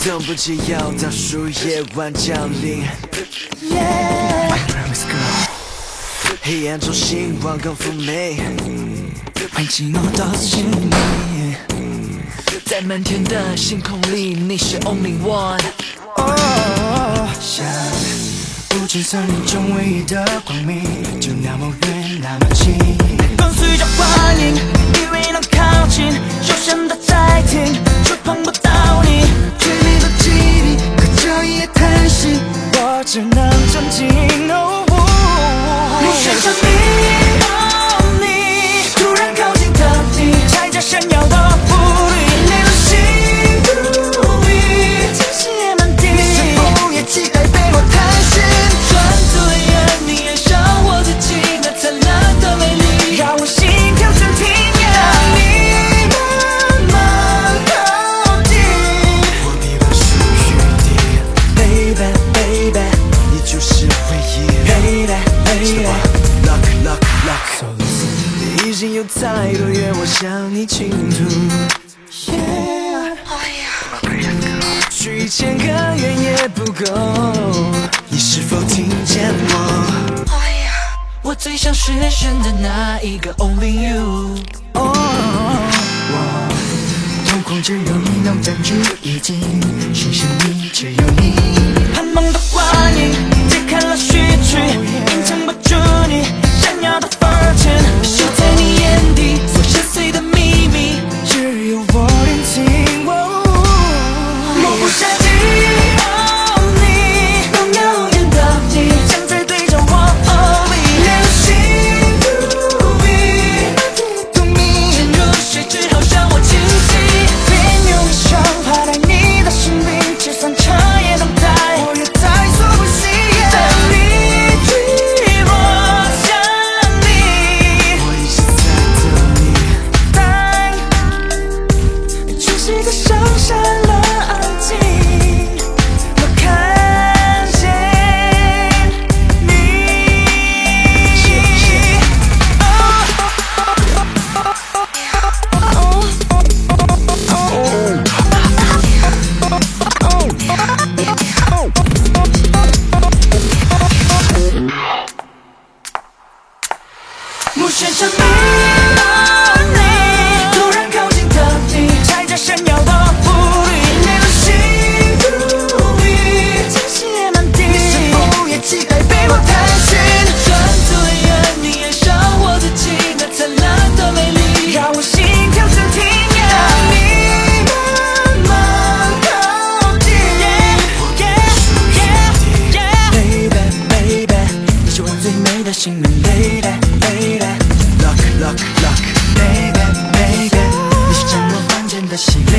等不及要倒数夜晚降临。黑暗中星光更妩媚， 欢迎进入到心里，在漫天的星空里，你是 only one。 像无尽森林中唯一的光明，就那么远那么近， 跟随着欢迎，以为能靠近，就像它在听，却碰不到你。 对你的记忆，可这一夜叹息，我只能沉浸。 我选择你，你突然靠近的你，踩着闪耀的步履，你的心如雨，惊喜也满地。 你是否也期待被我探寻？ 专注的眼，你爱上我自己那灿烂的美丽， 让我心跳暂停。 让你慢慢靠近， 我臂膀属于你 Baby baby， 你就是唯一。 Baby baby， Lock lock lock， 你已经有太多愿望向你倾吐。许1000个愿也不够，你是否听见我？ 我最想实现的那一个 only you。 我瞳孔只有你能占据一境，深深你只有你。 盼望的幻影，解开了序曲，隐藏不住你闪耀的 fortune， 守在你眼底所深邃的秘密， 只有我认清。 我不想记你，能永远的你，站在对着我你的心如雨， 懂你沉入水之后让我清晰， 别用伤怕在你的生命，就算彻夜等待，我也在所不惜。 等你坠落向你， 我一直在等你。 这是个上山了安静，我看见你。我选择你，突然靠近的你，踩着闪耀的步履，你的心如雨，惊喜也满地。 你是否也期待被我探寻？ 专注的眼，你爱上我自己那灿烂的美丽， 让我心跳暂停。 让你慢慢靠近。 Baby baby， 你是我最美的幸运 Lady baby。 Lock lock lock， Baby baby， 你是降落凡间的喜悦。